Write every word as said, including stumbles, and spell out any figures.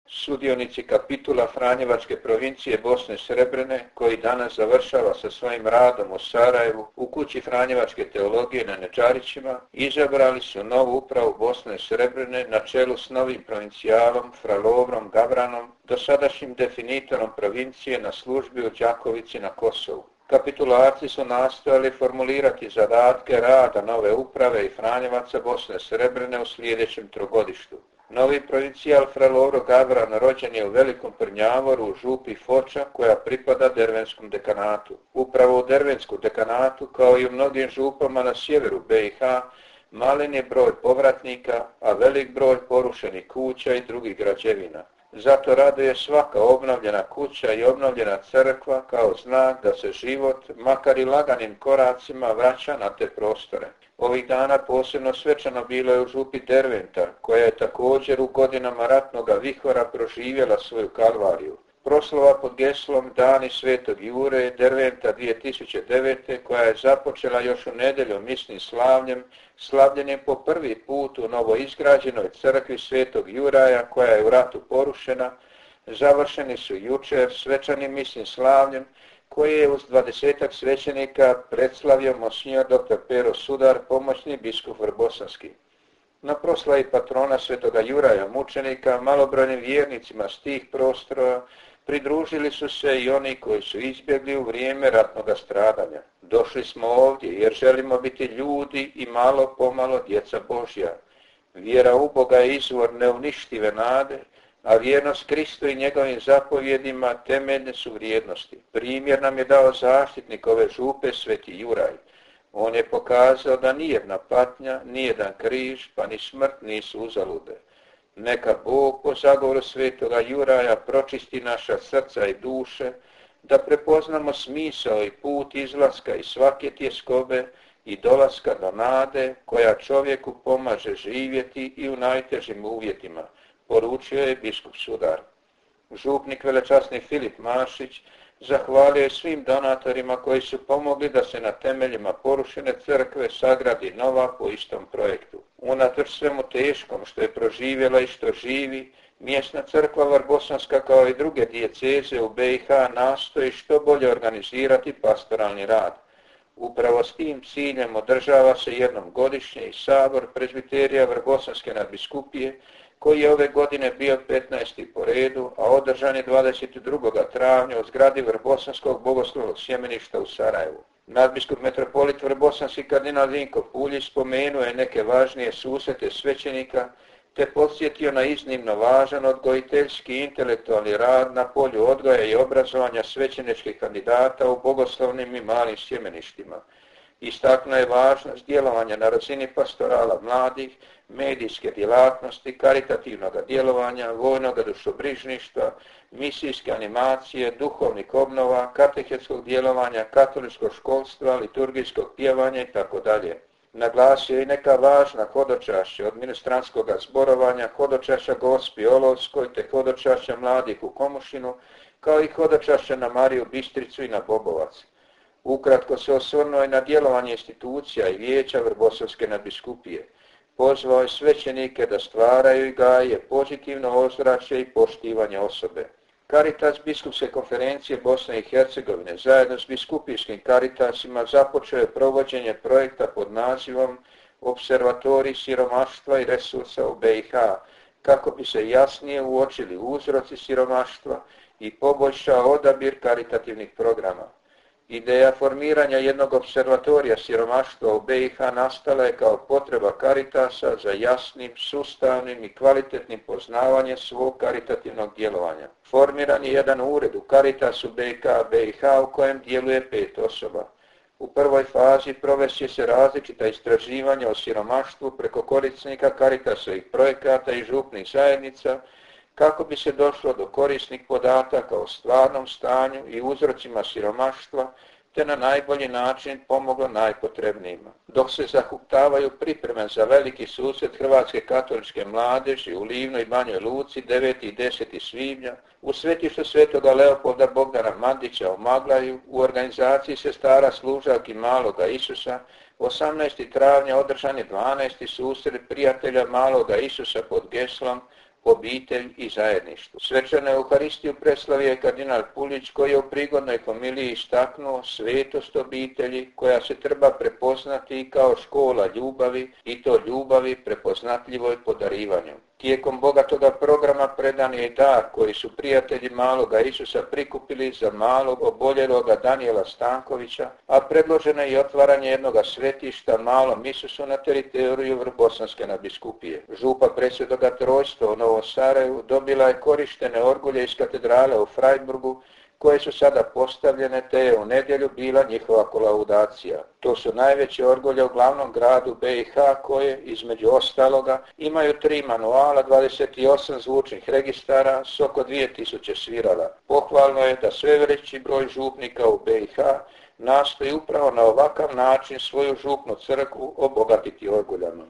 Sudionici kapitula Franjevačke provincije Bosne Srebrene, koji danas završava sa svojim radom u Sarajevu u kući Franjevačke teologije na Nečarićima, izabrali su novu upravu Bosne Srebrene na čelu s novim provincijalom Fra Lovrom Gabranom, dosadašnjim definitorom provincije na službi u Đakovici na Kosovu. Kapitularci su nastojali formulirati zadatke rada nove uprave i Franjevaca Bosne Srebrene u sljedećem trogodištu. Novi provincijal Fra Lovro Gabran rođen je u Velikom Prnjavoru u župi Foča koja pripada Dervenskom dekanatu. Upravo u Dervenskom dekanatu, kao i u mnogim župama na sjeveru B i H, malen je broj povratnika, a velik broj porušenih kuća i drugih građevina. Zato raduje svaka obnovljena kuća i obnovljena crkva kao znak da se život, makar i laganim koracima, vraća na te prostore. Ovih dana posebno svečano bilo je u župi Derventa, koja je također u godinama ratnoga vihora proživjela svoju kalvariju. Proslava pod geslom Dani Svetog Jure Derventa dvije tisuće devete, koja je započela još u nedjelju misnim slavljem, slavljenjem po prvi put u novoizgrađenoj crkvi Svetog Juraja, koja je u ratu porušena, završeni su jučer svečanim misnim slavljem, koji je uz dvadesetak svećenika predslavio monsignor doktor Pero Sudar, pomoćni biskup Vrbosanski. Na proslavi patrona Svetoga Juraja mučenika, malobrojnim vjernicima s tih prostora pridružili su se i oni koji su izbjegli u vrijeme ratnoga stradanja. Došli smo ovdje jer želimo biti ljudi i malo pomalo djeca Božja. Vjera u Boga je izvor neuništive nade, a vjernost Kristu i njegovim zapovjedima temeljne su vrijednosti. Primjer nam je dao zaštitnik ove župe Sveti Juraj. On je pokazao da nijedna patnja, nijedan križ, pa ni smrt nisu uzalude. Neka Bog po zagovoru Svetoga Juraja pročisti naša srca i duše, da prepoznamo smisao i put izlaska iz svake tjeskobe i dolaska do nade koja čovjeku pomaže živjeti i u najtežim uvjetima, poručio je biskup Sudar. Župnik velečasni Filip Mašić zahvalio je svim donatorima koji su pomogli da se na temeljima porušene crkve sagradi nova po istom projektu. Unatoč svemu teškom što je proživjela i što živi, mjesna crkva Vrbosanska kao i druge dijeceze u B i H nastoji što bolje organizirati pastoralni rad. Upravo s tim ciljem održava se jednom godišnje i sabor prezbiterija Vrbosanske nadbiskupije, koji je ove godine bio petnaesti po redu, a održan je dvadeset drugog travnja u zgradi Vrbosanskog bogoslovnog sjemeništa u Sarajevu. Nadbiskup metropolit Vrbosanski kardinal Vinko Puljić spomenuo je neke važnije susrete svećenika, te podsjetio na iznimno važan odgojiteljski i intelektualni rad na polju odgoja i obrazovanja svećeničkih kandidata u bogoslovnim i malim sjemeništima. Istaknuo je važnost djelovanja na razini pastorala mladih, medijske djelatnosti, karitativnog djelovanja, vojnog dušobrižništva, misijske animacije, duhovnih obnova, katehetskog djelovanja, katoličkog školstva, liturgijskog pjevanja itd. Naglasio je i neka važna hodočašća od ministranskog zborovanja, hodočašća Gospi Olovskoj te hodočašća mladih u Komušinu, kao i hodočašća na Mariju Bistricu i na Bobovac. Ukratko se osvrnuo i na djelovanje institucija i vijeća Vrbosanske nadbiskupije. Pozvao je svećenike da stvaraju i gaje pozitivno ozračje i poštivanje osobe. Caritas biskupske konferencije Bosne i Hercegovine zajedno s biskupijskim Caritasima započeo je provođenje projekta pod nazivom Observatorij siromaštva i resursa u B i H, kako bi se jasnije uočili uzroci siromaštva i poboljšao odabir karitativnih programa. Ideja formiranja jednog observatorija siromaštva u B i H nastala je kao potreba Caritasa za jasnim, sustavnim i kvalitetnim poznavanjem svog karitativnog djelovanja. Formiran je jedan ured u Caritasu B K B i H u kojem djeluje pet osoba. U prvoj fazi provest će se različita istraživanja o siromaštvu preko korisnika Caritasovih projekata i župnih zajednica, kako bi se došlo do korisnih podataka o stvarnom stanju i uzrocima siromaštva, te na najbolji način pomoglo najpotrebnijima. Dok se zahuktavaju pripreme za veliki susret Hrvatske katoličke mladeži u Livnoj i Banjoj Luci devetog i desetog svibnja, u svetištu Svetoga Leopolda Bogdana Mandića u Maglaju, u organizaciji sestara služavki Maloga Isusa, osamnaestog travnja održan je dvanaesti susret prijatelja Maloga Isusa pod geslom obitelj i zajedništvo. Svečanu Euharistiju preslavio je kardinal Puljić koji je u prigodnoj homiliji istaknuo svetost obitelji koja se treba prepoznati i kao škola ljubavi i to ljubavi prepoznatljivoj po darivanju. Tijekom bogatoga programa predan je i dar koji su prijatelji maloga Isusa prikupili za malog oboljeloga Danijela Stankovića, a predloženo je i otvaranje jednoga svetišta malom Isusu na teritoriju Vrbosanske nadbiskupije. Župa presvetoga Trojstva u Novom Sarajevu dobila je korištene orgulje iz katedrale u Freiburgu koje su sada postavljene, te je u nedjelju bila njihova kolaudacija. To su najveće orgulje u glavnom gradu B i H koje, između ostaloga, imaju tri manuala, dvadeset osam zvučnih registara s oko dvije tisuće svirala. Pohvalno je da sve veći broj župnika u B i H nastoji upravo na ovakav način svoju župnu crkvu obogatiti orguljama.